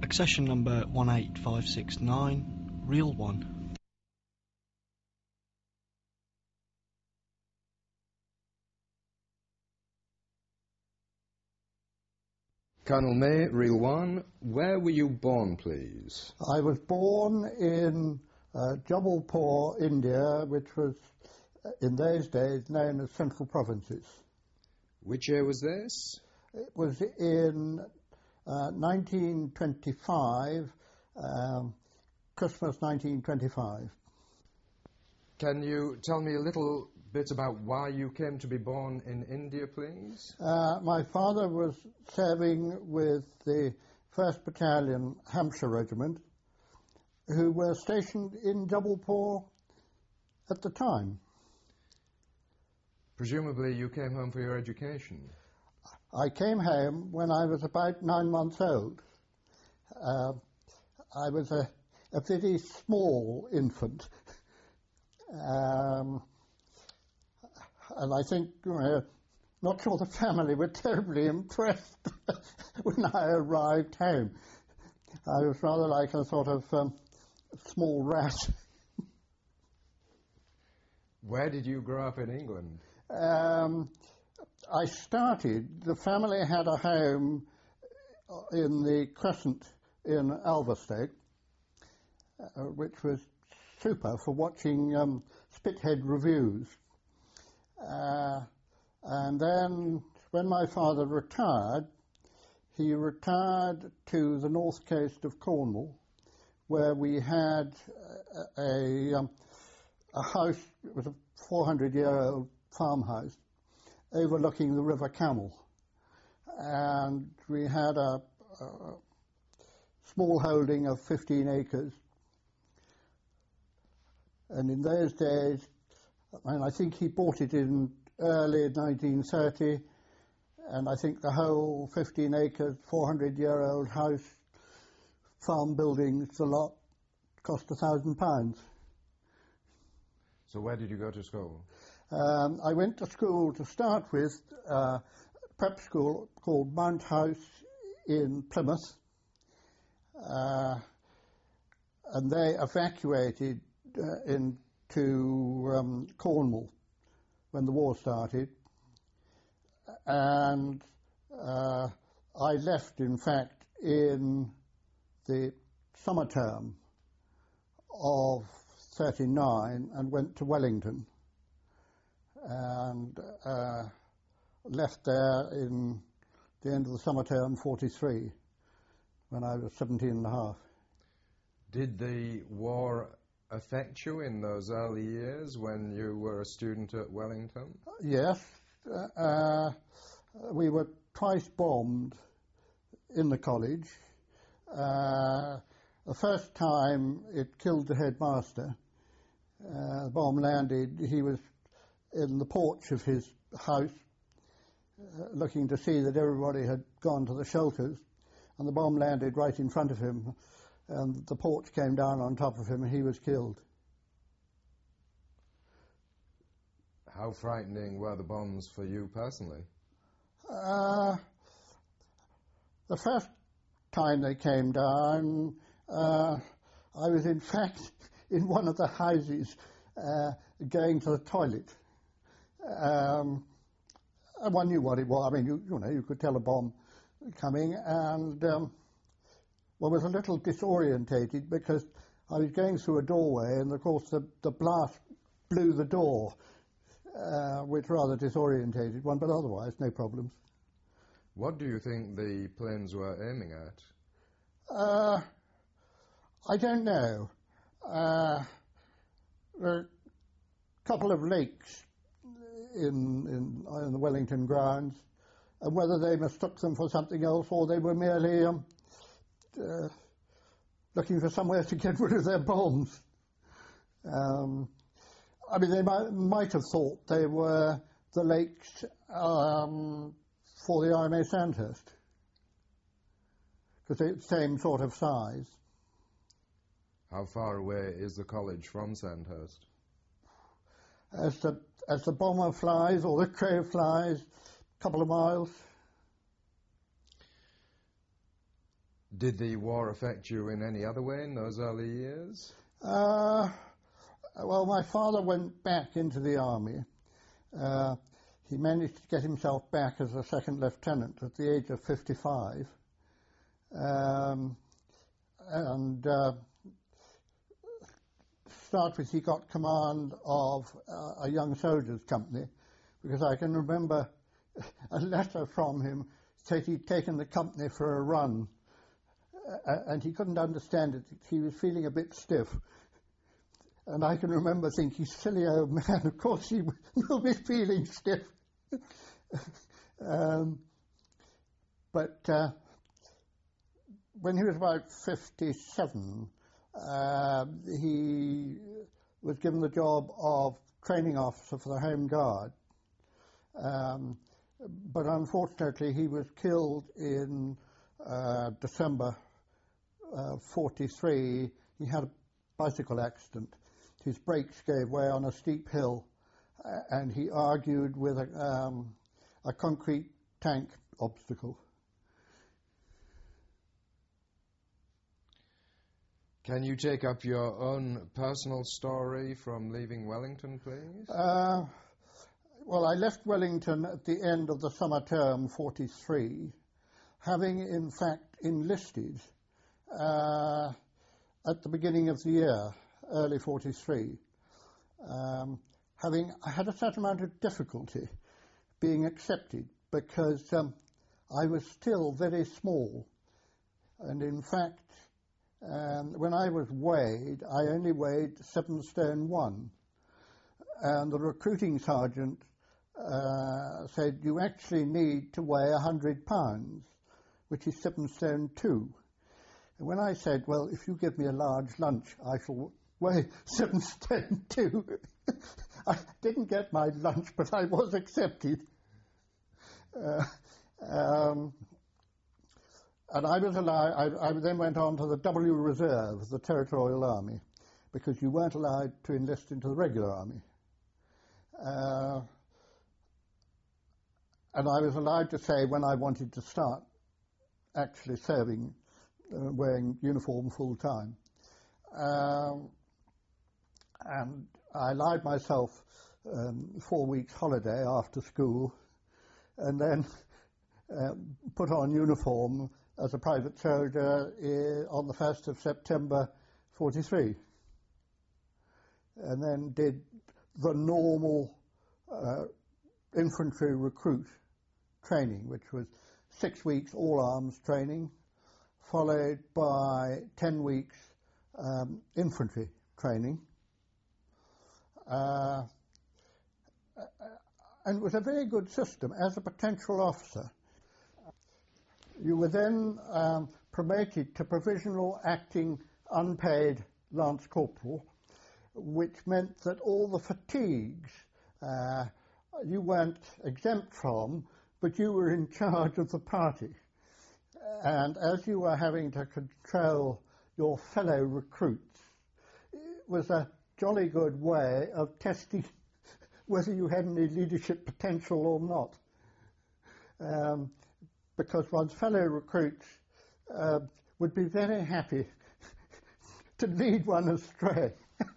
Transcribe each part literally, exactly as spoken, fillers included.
Accession number one eight five six nine, Reel one. Colonel May, Reel one, where were you born, please? I was born in uh, Jabalpur, India, which was uh, in those days known as Central Provinces. Which year was this? It was in uh, nineteen twenty-five, um, Christmas nineteen twenty-five. Can you tell me a little bit about why you came to be born in India, please? Uh, my father was serving with the first Battalion Hampshire Regiment, who were stationed in Jabalpur at the time. Presumably you came home for your education. I came home when I was about nine months old. Uh, I was a, a very small infant. Um, and I think, you know, not sure the family were terribly impressed when I arrived home. I was rather like a sort of um, small rat. Where did you grow up in England? Um, I started, the family had a home in the Crescent in Alverstoke, uh, which was super for watching um, Spithead reviews. Uh, and then when my father retired, he retired to the north coast of Cornwall, where we had a, a, um, a house, it was a four hundred year old farmhouse, overlooking the River Camel. And we had a, a small holding of fifteen acres. And in those days, I mean, I think he bought it in early nineteen thirty, and I think the whole fifteen acres, four hundred year old house, farm buildings, a lot, cost a thousand pounds. So where did you go to school? Um, I went to school to start with, uh, prep school called Mount House in Plymouth, uh, and they evacuated uh, into um, Cornwall when the war started, and uh, I left, in fact, in the summer term of thirty-nine and went to Wellington, and uh, left there in the end of the summer term, forty-three, when I was seventeen and a half. Did the war affect you in those early years when you were a student at Wellington? Yes. Uh, we were twice bombed in the college. Uh, the first time it killed the headmaster. Uh, the bomb landed, he was in the porch of his house uh, looking to see that everybody had gone to the shelters, and the bomb landed right in front of him, and the porch came down on top of him and he was killed. How frightening were the bombs for you personally? Uh, the first time they came down, uh, I was in fact in one of the houses uh, going to the toilet. Um, and one knew what it was. I mean, you, you know, you could tell a bomb coming, and um, one was a little disorientated because I was going through a doorway, and of course the, the blast blew the door, uh, which rather disorientated one, but otherwise no problems. What do you think the planes were aiming at? Uh, I don't know. Uh, there are a couple of lakes in, in, in the Wellington grounds, and whether they mistook them for something else or they were merely um, uh, looking for somewhere to get rid of their bombs. Um, I mean, they might, might have thought they were the lakes um, for the I M A Sandhurst, because they're the same sort of size. How far away is the college from Sandhurst? As the as the bomber flies or the crow flies, a couple of miles. Did the war affect you in any other way in those early years? Uh, well, my father went back into the army. Uh, he managed to get himself back as a second lieutenant at the age of fifty-five. Um, and uh, to start with, he got command of uh, a young soldiers' company, because I can remember a letter from him said he'd taken the company for a run, uh, and he couldn't understand it. He was feeling a bit stiff. And I can remember thinking, silly old man, of course he will be feeling stiff. um, but uh, when he was about fifty-seven, uh, he was given the job of training officer for the Home Guard. Um, but unfortunately, he was killed in uh, December uh, forty-three. He had a bicycle accident. His brakes gave way on a steep hill, uh, and he argued with a, um, a concrete tank obstacle. Can you take up your own personal story from leaving Wellington, please? Uh, well, I left Wellington at the end of the summer term, forty-three, having in fact enlisted uh, at the beginning of the year, early forty-three, um, having I had a certain amount of difficulty being accepted because um, I was still very small, and in fact, um, when I was weighed, I only weighed seven stone one, and the recruiting sergeant uh, said you actually need to weigh a hundred pounds, which is seven stone two. And when I said, well, if you give me a large lunch, I shall weigh seven stone two. I didn't get my lunch, but I was accepted. Uh, um, and I was allowed, I, I then went on to the W Reserve, the Territorial Army, because you weren't allowed to enlist into the regular army. Uh, and I was allowed to say when I wanted to start actually serving, uh, wearing uniform full time. Um, and I allowed myself um, four weeks holiday after school, and then uh, put on uniform as a private soldier uh, on the first of September forty-three, and then did the normal uh, infantry recruit training, which was six weeks all arms training, followed by ten weeks um, infantry training. Uh, and it was a very good system. As a potential officer, you were then um, promoted to provisional acting unpaid lance corporal, which meant that all the fatigues uh, you weren't exempt from, but you were in charge of the party. And as you were having to control your fellow recruits, it was a jolly good way of testing whether you had any leadership potential or not. Um, because one's fellow recruits uh, would be very happy to lead one astray.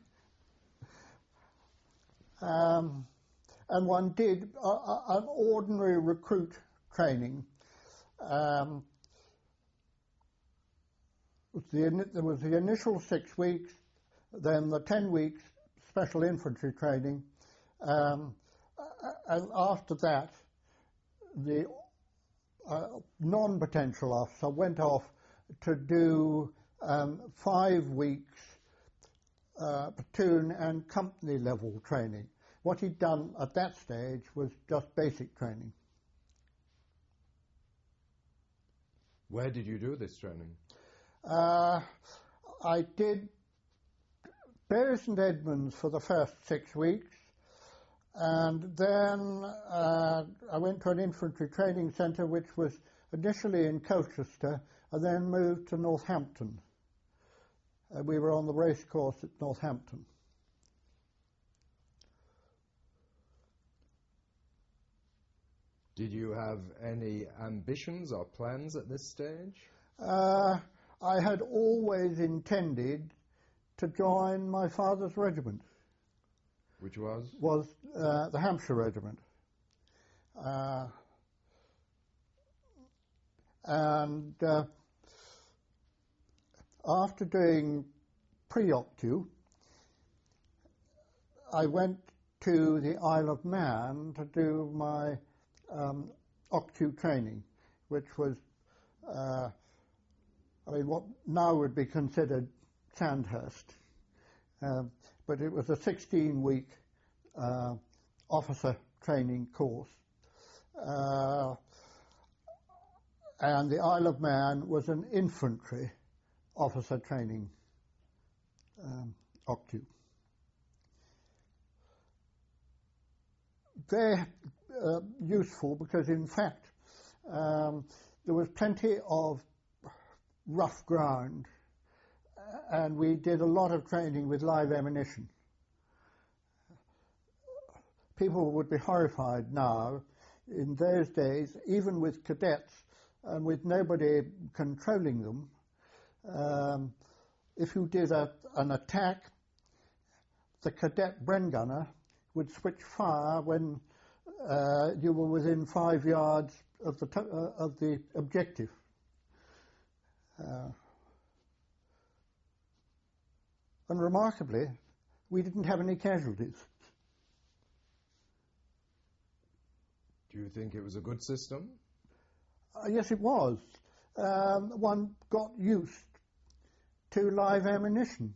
um, and one did uh, uh, an ordinary recruit training. Um, the, there was the initial six weeks, then the ten weeks special infantry training, um, and after that, the uh, non-potential officer went off to do um, five weeks uh, platoon and company level training. What he'd done at that stage was just basic training. Where did you do this training? Uh, I did Bury St Edmunds for the first six weeks, and then uh, I went to an infantry training centre which was initially in Colchester and then moved to Northampton. Uh, we were on the race course at Northampton. Did you have any ambitions or plans at this stage? Uh, I had always intended to join my father's regiment. Which was? Was uh, the Hampshire Regiment. Uh, and uh, after doing pre-octu, I went to the Isle of Man to do my um, octu training, which was, uh, I mean, what now would be considered Sandhurst. Um, but it was a sixteen-week uh, officer training course. Uh, and the Isle of Man was an infantry officer training um, octu. Very uh, useful because, in fact, um, there was plenty of rough ground, and we did a lot of training with live ammunition. People would be horrified now. In those days, even with cadets and with nobody controlling them, um, if you did a, an attack, the cadet Bren gunner would switch fire when uh, you were within five yards of the, to- uh, of the objective. Uh, and remarkably, we didn't have any casualties. Do you think it was a good system? Uh, yes, it was. Um, one got used to live ammunition,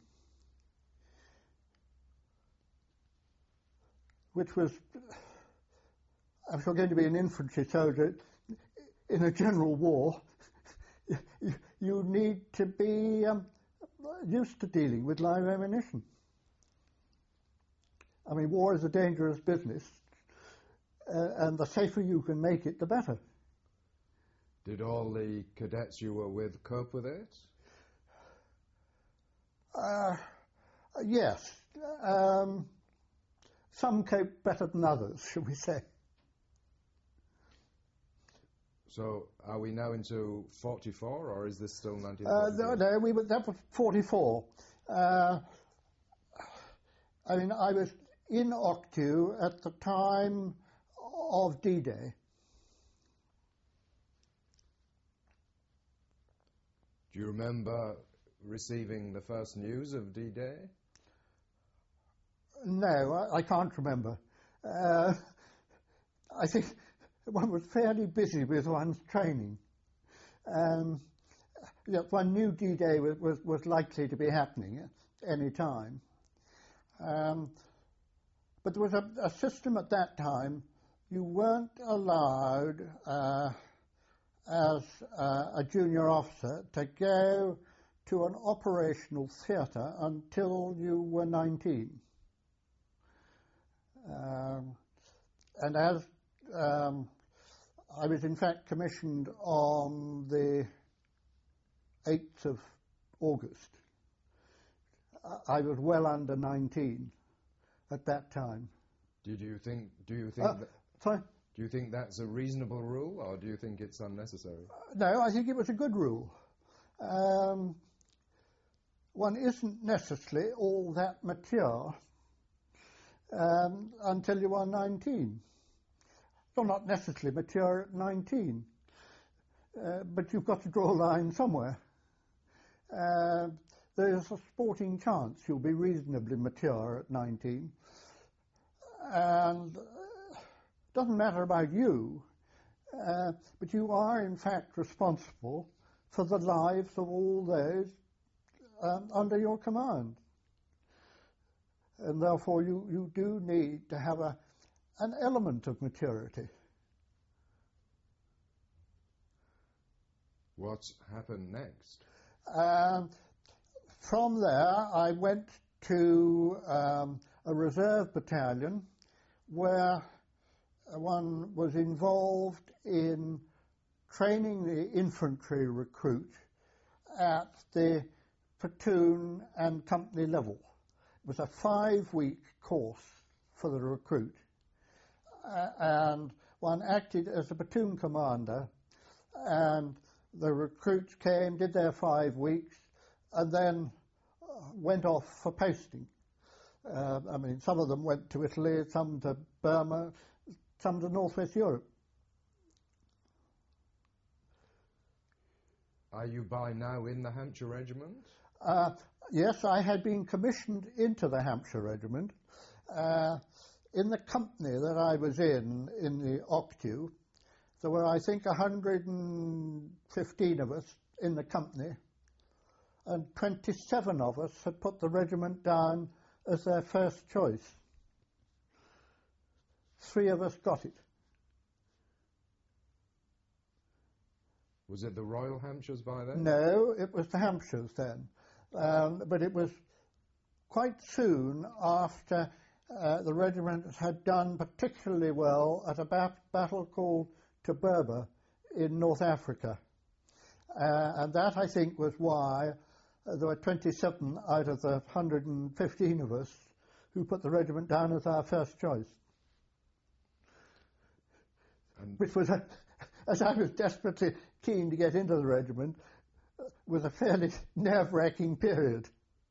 which was, if you're going to be an infantry soldier in a general war, you, you need to be um, used to dealing with live ammunition. I mean, war is a dangerous business, uh, and the safer you can make it, the better. Did all the cadets you were with cope with it? Uh, yes. Um, some cope better than others, shall we say. So, are we now into forty-four, or is this still nineteen Uh, forty-four? no, no, we were, that was forty-four. Uh, I mean, I was in Octu at the time of D-Day. Do you remember receiving the first news of D-Day? No, I, I can't remember. Uh, I think one was fairly busy with one's training. Um, yeah, one knew D-Day was, was, was likely to be happening at any time. Um, but there was a, a system at that time. You weren't allowed, uh, as uh, a junior officer, to go to an operational theatre until you were nineteen. Um, and as um, I was in fact commissioned on the eighth of August, I was well under nineteen at that time. Did you think? Do you think? Uh, that, sorry? do you think that's a reasonable rule, or do you think it's unnecessary? No, I think it was a good rule. Um, one isn't necessarily all that mature um, until you are nineteen. You're not necessarily mature at nineteen, uh, but you've got to draw a line somewhere. Uh, there's a sporting chance you'll be reasonably mature at nineteen. And it doesn't matter about you, uh, but you are in fact responsible for the lives of all those um, under your command. And therefore you, you do need to have a, an element of maturity. What happened next? Um, from there I went to um, a reserve battalion where one was involved in training the infantry recruit at the platoon and company level. It was a five-week course for the recruit, uh, and one acted as a platoon commander, and the recruits came, did their five weeks, and then went off for posting. Uh, I mean, some of them went to Italy, some to Burma, some to Northwest Europe. Are you by now in the Hampshire Regiment? Uh, yes, I had been commissioned into the Hampshire Regiment. Uh, in the company that I was in, in the Octu, there were, I think, one hundred fifteen of us in the company, and twenty-seven of us had put the regiment down as their first choice. Three of us got it. Was it the Royal Hampshires by then? No, it was the Hampshires then. Um, but it was quite soon after uh, the regiment had done particularly well at a bat- battle called Taberba in North Africa. Uh, and that, I think, was why uh, there were twenty-seven out of the one hundred fifteen of us who put the regiment down as our first choice. And Which was, a, as I was desperately keen to get into the regiment, uh, was a fairly nerve-wracking period.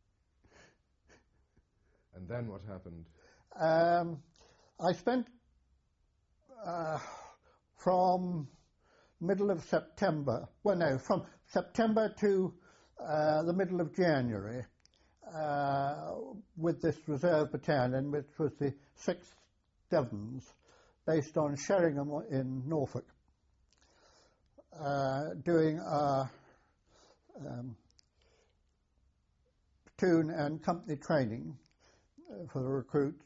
And then what happened? Um, I spent uh, from middle of September, well no, from September to uh, the middle of January uh, with this reserve battalion, which was the sixth Devons, based on Sheringham in Norfolk, uh, doing our um, platoon and company training uh, for the recruits.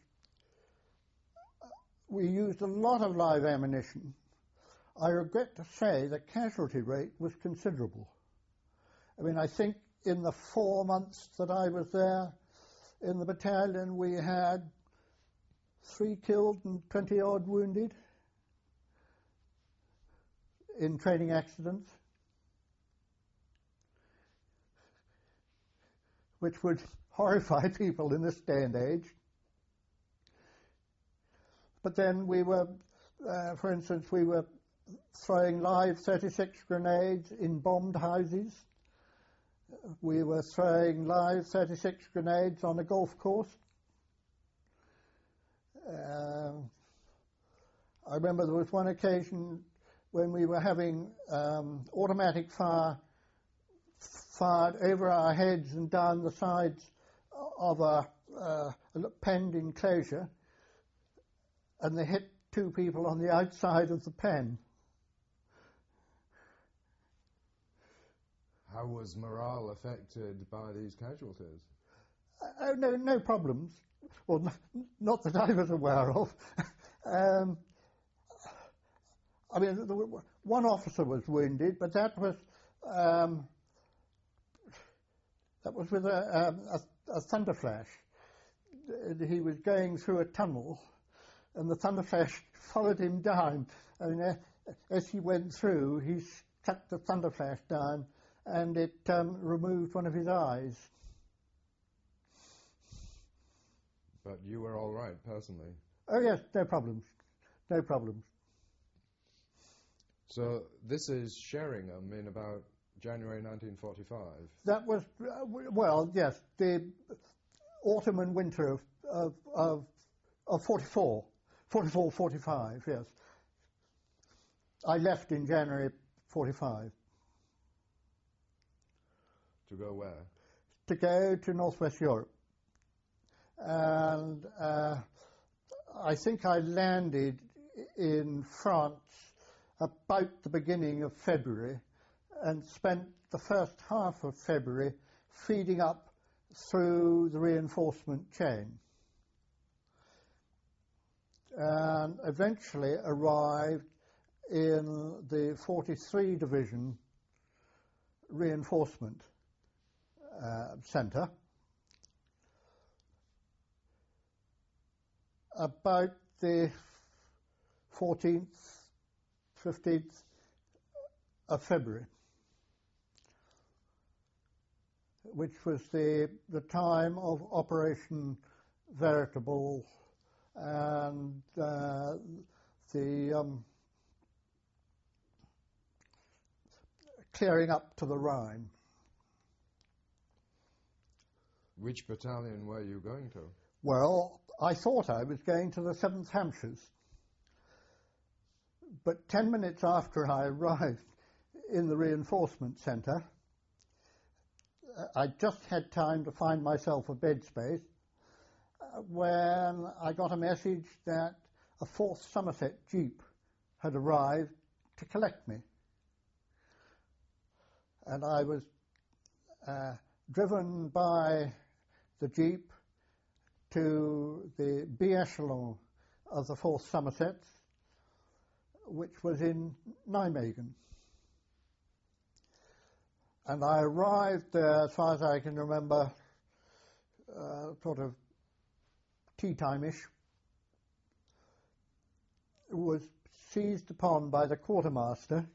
We used a lot of live ammunition. I regret to say the casualty rate was considerable. I mean, I think in the four months that I was there in the battalion, we had three killed and twenty odd wounded in training accidents, which would horrify people in this day and age. But then we were, uh, for instance, we were throwing live thirty-six grenades in bombed houses. We were throwing live thirty-six grenades on a golf course. Uh, I remember there was one occasion when we were having um, automatic fire fired over our heads and down the sides of a, uh, a penned enclosure, and they hit two people on the outside of the pen. How was morale affected by these casualties? Uh, oh, no, no problems. Well, n- not that I was aware of. um, I mean, there were, one officer was wounded, but that was um, that was with a, um, a, a thunder flash. He was going through a tunnel, and the thunder flash followed him down. I mean, uh, as he went through, he struck the thunder flash down, and it um, removed one of his eyes. But you were all right, personally? Oh, yes, no problems. No problems. So this is Sheringham in about January nineteen forty-five? That was, uh, well, yes, the autumn and winter of, of, of, of forty-four. forty-four, forty-five, yes. I left in January forty-five. To go where? To go to Northwest Europe. And uh, I think I landed in France about the beginning of February and spent the first half of February feeding up through the reinforcement chain. And eventually arrived in the forty-three Division reinforcement uh, centre about the fourteenth, fifteenth of February, which was the, the time of Operation Veritable and uh, the um, clearing up to the Rhine. Which battalion were you going to? Well, I thought I was going to the seventh Hampshires. But ten minutes after I arrived in the reinforcement centre, I just had time to find myself a bed space uh, when I got a message that a fourth Somerset Jeep had arrived to collect me. And I was uh, driven by the Jeep to the B echelon of the fourth Somersets, which was in Nijmegen. And I arrived there, as far as I can remember, uh, sort of tea time-ish. Was seized upon by the quartermaster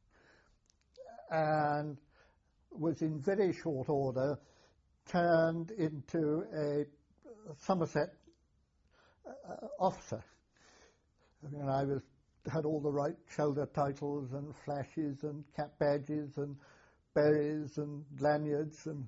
and was in very short order turned into a Somerset uh, officer. And I was had all the right shoulder titles and flashes and cap badges and berries and lanyards, and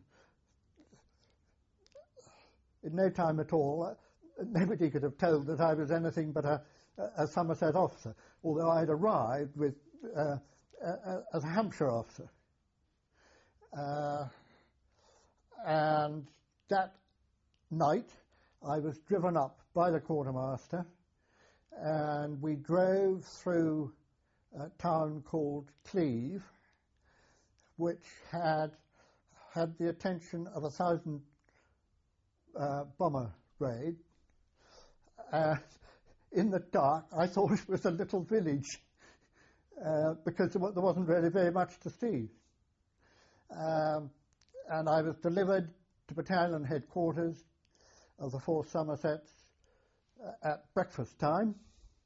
in no time at all, uh, nobody could have told that I was anything but a, a, a Somerset officer, although I'd arrived with uh, a, as a Hampshire officer. Uh, and that night, I was driven up by the quartermaster, and we drove through a town called Cleve, which had had the attention of a thousand uh, bomber raid. Uh, in the dark, I thought it was a little village uh, because there wasn't really very much to see. Um, and I was delivered to battalion headquarters of the fourth Somersets uh, at breakfast time.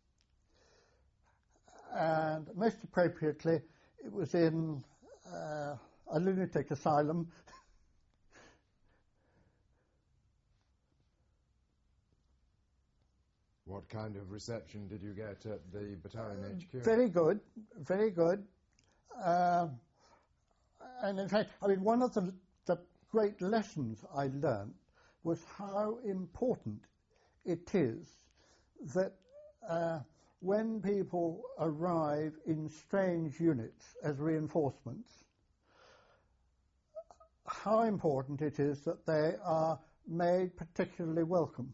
And most appropriately, it was in uh, a lunatic asylum. What kind of reception did you get at the battalion H Q? Very good, very good. Uh, and in fact, I mean, one of the, the great lessons I learned was how important it is that uh, when people arrive in strange units as reinforcements, how important it is that they are made particularly welcome.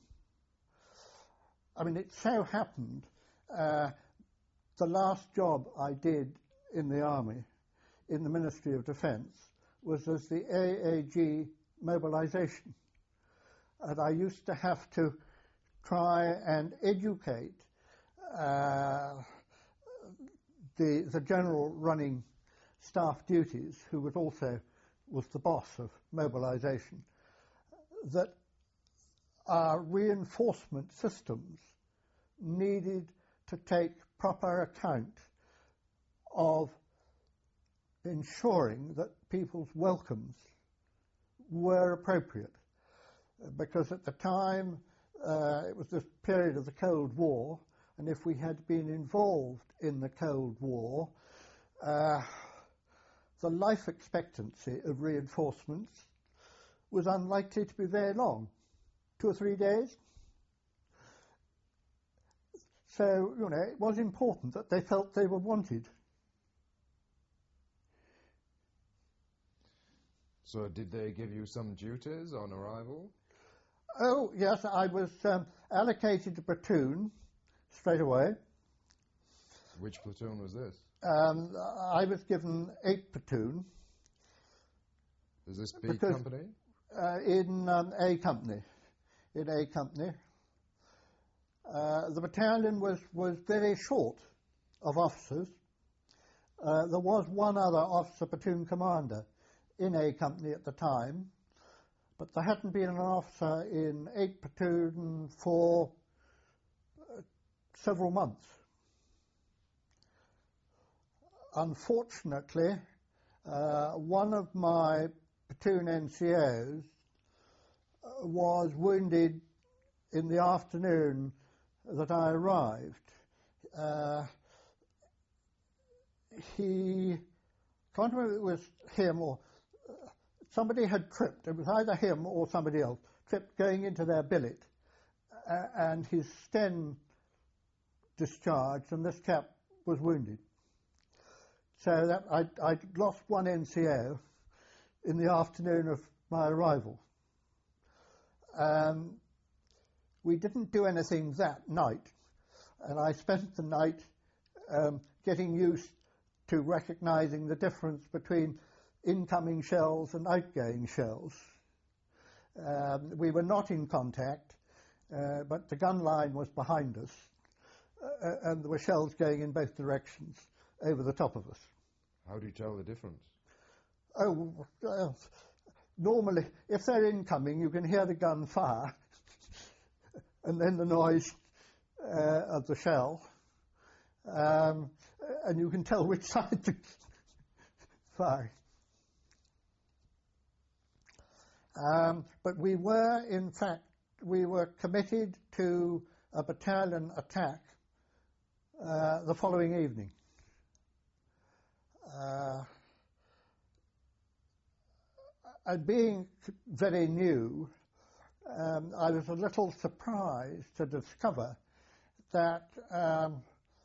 I mean, it so happened, uh, the last job I did in the Army, in the Ministry of Defence, was as the A A G mobilisation. And I used to have to try and educate uh, the, the general running staff duties, who was also was the boss of mobilisation, that our reinforcement systems needed to take proper account of ensuring that people's welcomes were appropriate. Because at the time, uh, it was this period of the Cold War, and if we had been involved in the Cold War, uh, the life expectancy of reinforcements was unlikely to be very long, two or three days. So, you know, it was important that they felt they were wanted. So did they give you some duties on arrival? Oh, yes, I was um, allocated a platoon straight away. Which platoon was this? Um, I was given eight platoon. Is this B because, company? Uh, in um, A company. In A company. Uh, the battalion was, was very short of officers. Uh, there was one other officer platoon commander in A company at the time, but there hadn't been an officer in eight platoon for uh, several months. Unfortunately, uh, one of my platoon N C Os was wounded in the afternoon that I arrived. Uh, he can't remember if it was him or uh, somebody had tripped. It was either him or somebody else tripped going into their billet, uh, and his sten discharged, and this chap was wounded. So that I I lost one N C O in the afternoon of my arrival. Um, we didn't do anything that night, and I spent the night um, getting used to recognising the difference between incoming shells and outgoing shells. Um, we were not in contact, uh, but the gun line was behind us, uh, and there were shells going in both directions over the top of us. How do you tell the difference? Oh, uh, normally, if they're incoming, you can hear the gun fire, and then the noise uh, of the shell, um, and you can tell which side to fire. Um, but we were, in fact, we were committed to a battalion attack uh, the following evening. Uh, and being very new, um, I was a little surprised to discover that um,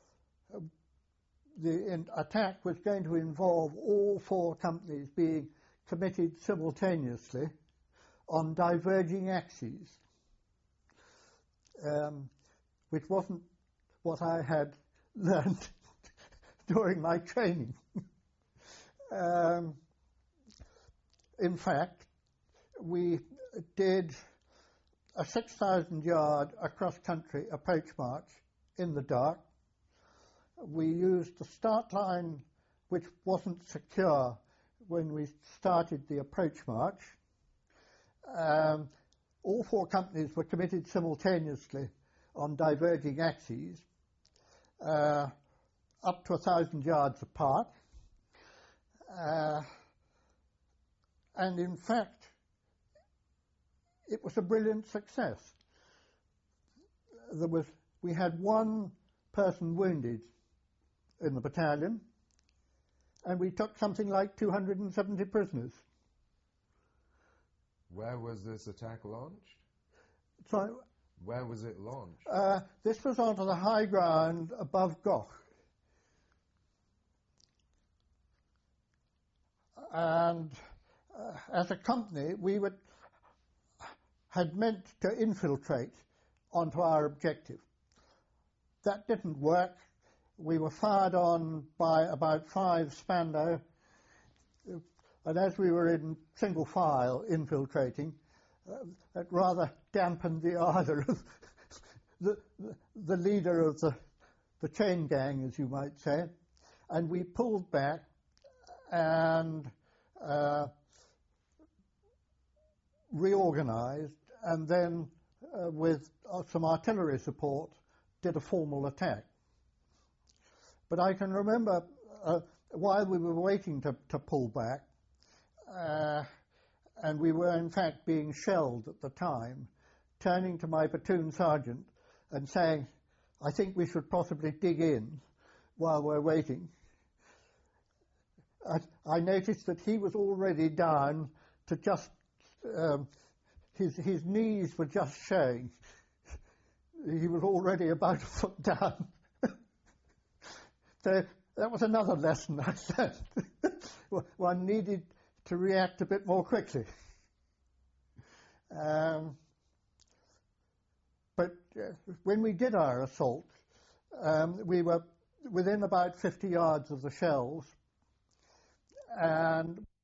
the in attack was going to involve all four companies being committed simultaneously on diverging axes, um, which wasn't what I had learned during my training. um, in fact, we did a six thousand yard across-country approach march in the dark. We used the start line, which wasn't secure when we started the approach march. Um, all four companies were committed simultaneously on diverging axes, uh, up to a thousand yards apart. Uh, and in fact, it was a brilliant success. There was, we had one person wounded in the battalion, and we took something like two hundred seventy prisoners. Where was this attack launched? So, Where was it launched? uh, this was onto the high ground above Goch. And uh, as a company, we would, had meant to infiltrate onto our objective. That didn't work. We were fired on by about five Spandau, and as we were in single file infiltrating, uh, it rather dampened the ardour of the, the leader of the, the chain gang, as you might say, and we pulled back and uh, reorganised, and then uh, with uh, some artillery support did a formal attack. But I can remember uh, while we were waiting to, to pull back, uh, and we were in fact being shelled at the time, turning to my platoon sergeant and saying, I think we should possibly dig in while we're waiting. I, I noticed that he was already down to just, um, his, his knees were just showing. He was already about a foot down. So that was another lesson I learned. One needed to react a bit more quickly. Um, but uh, when we did our assault, um, we were within about fifty yards of the shells, and